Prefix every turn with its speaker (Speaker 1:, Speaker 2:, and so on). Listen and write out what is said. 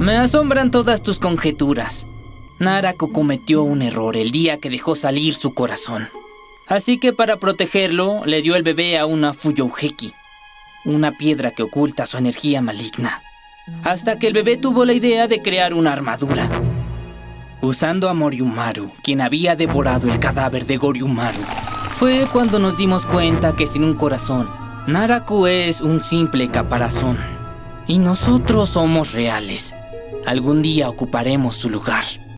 Speaker 1: Me asombran todas tus conjeturas. Narako cometió un error el día que dejó salir su corazón. Así que para protegerlo, le dio el bebé a una Fuyoheki, una piedra que oculta su energía maligna. Hasta que el bebé tuvo la idea de crear una armadura. Usando a Moriumaru, quien había devorado el cadáver de Goriumaru, fue cuando nos dimos cuenta que sin un corazón, Narako es un simple caparazón. Y nosotros somos reales. Algún día ocuparemos su lugar.